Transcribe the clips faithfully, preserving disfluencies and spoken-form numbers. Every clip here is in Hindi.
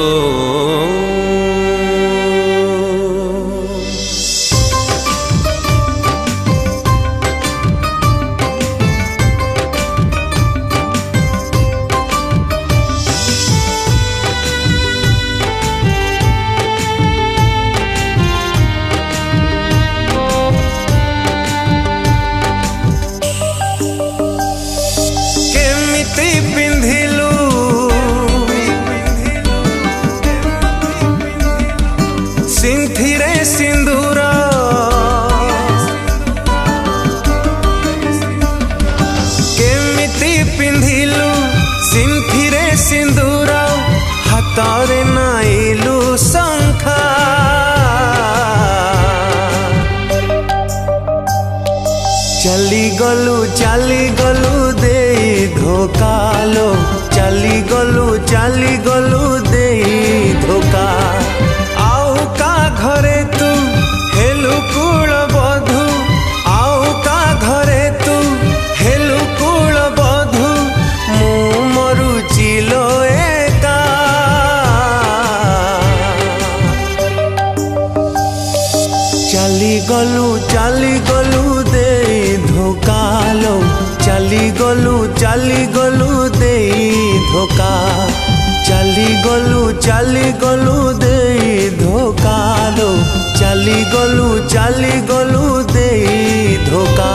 सिंथिरे सिंदूर केमिति पिंधिलु सिंथिरे सिंदूर हाथरे नाइलु शंखा चली गलु चली गलु दे धोकालो चली गलु चली गलु दे धोका घरे तू हेलु कूल बधु आउ का घरे तू हेलु कूल बधु मु मरुचिलो एका चली गलु चली गलु दे धोकालो चली गलु चली गलु दे धोका चली गलु चली गलु दे धोकालो चली गलु चली गलु दे धोका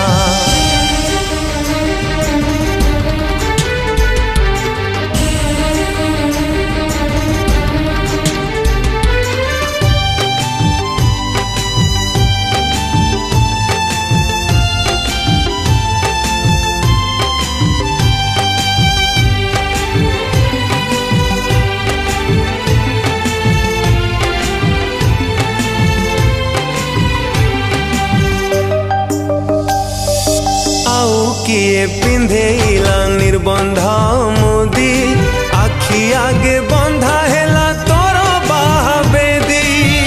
किए पिंधेला निर्बंध मुदी आखि आगे बंधा हेला तोर बाहाबेदी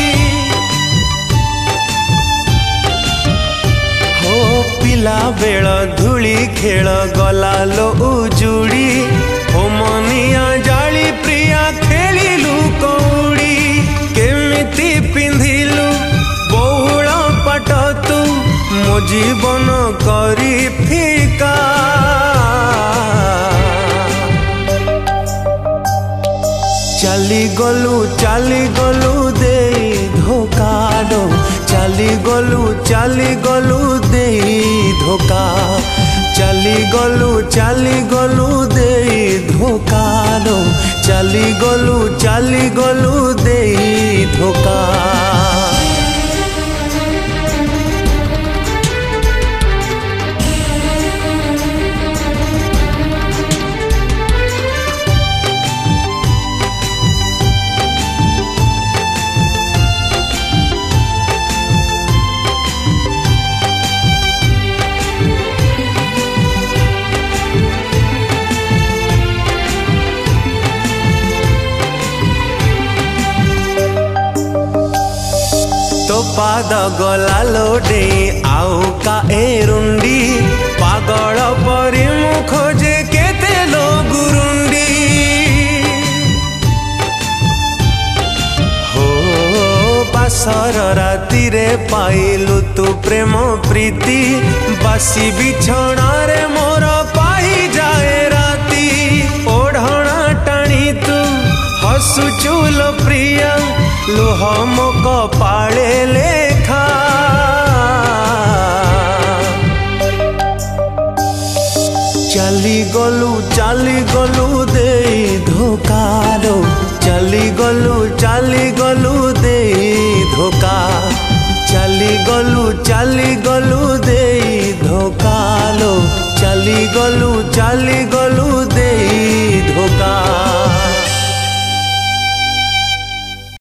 हो पिला बेल धूली खेल गला लो उजुड़ी हो मनिया जाली प्रिया खेलिलु कौड़ी केमिति पिंधिलु बहुल पाट तू मो जीवन करी फिका चली गलु चली गलु दे धोकालो चली गलु चली गलु दे धोका चली गलु चली गलु दे धोकालो चली गलु चली गलु दे धोका पाद गला लोडे आउ का एरुंडी पागल परी मुख जे केते लो गुरुंडी हो पासर राति रे पाइलु तू प्रेम प्रीति बासी बिछणा रे मोर पाई जाए राती ओढ़ना टाणी तू हसुचुल प्रिया लुह मो कपाळे लेखा चली गलु चली गलु दे धोकालो चली गलु चली गलु दे धोका।